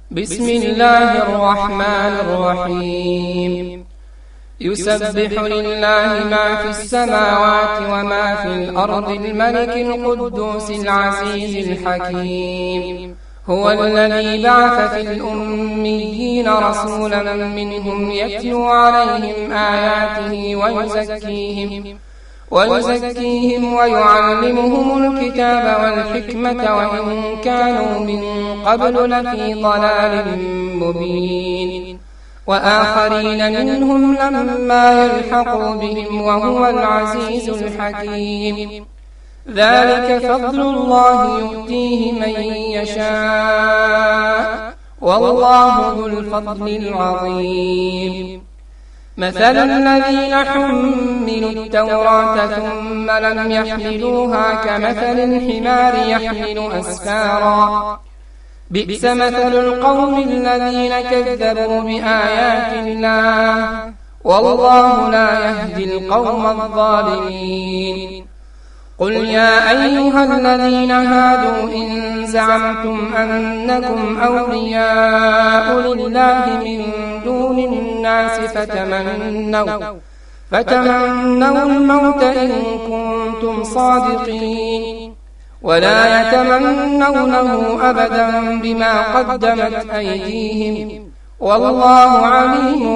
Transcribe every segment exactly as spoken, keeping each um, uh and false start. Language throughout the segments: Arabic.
بسم الله الرحمن الرحيم يسبح لله ما في السماوات وما في الأرض الملك القدوس العزيز الحكيم هو الذي بعث في الأميين رسولا منهم يتلو عليهم آياته ويزكيهم ويزكيهم ويعلمهم الكتاب والحكمة وإن كانوا من قبل لفي ضلال مبين وآخرين منهم لما يلحقوا بهم وهو العزيز الحكيم ذلك فضل الله يؤتيه من يشاء والله ذو الفضل العظيم مثل الذين حملوا التوراة ثم لم يحملوها كمثل الحمار يحمل أسفارا بئس مثل القوم الذين كذبوا بآيات الله والله لا يهدي القوم الظالمين قل يا أيها الذين هادوا إن زعمتم أنكم أولياء لله من دون الناس فتمنوا, فتمنوا الموت إن كنتم صادقين ولا يتمنونه أبدا بما قدمت أيديهم والله عليم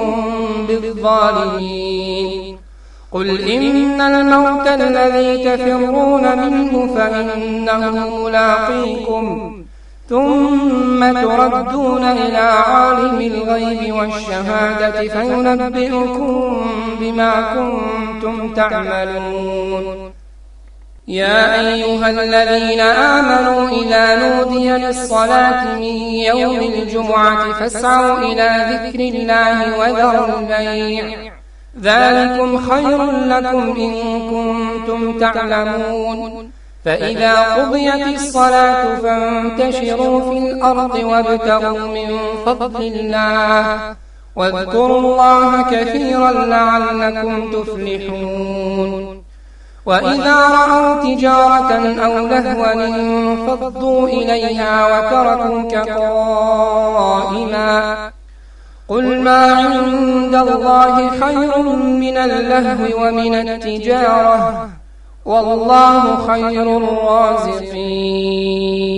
بالظالمين قل إن الموت الذي تفرون منه فإنه ملاقيكم ثم تردون إلى عالم الغيب والشهادة فينبئكم بما كنتم تعملون يا أيها الذين آمنوا إذا نودي للصلاة من يوم الجمعة فاسعوا إلى ذكر الله وذروا البيع ذلكم خير لكم إن كنتم تعلمون فإذا قضيت الصلاة فانتشروا في الأرض وابتغوا من فضل الله واذكروا الله كثيرا لعلكم تفلحون وإذا رأوا تجارة أو لهوا انفضوا إليها وتركوك قائما قل ما عند الله خير من اللهو ومن التجارة والله خير الرازقين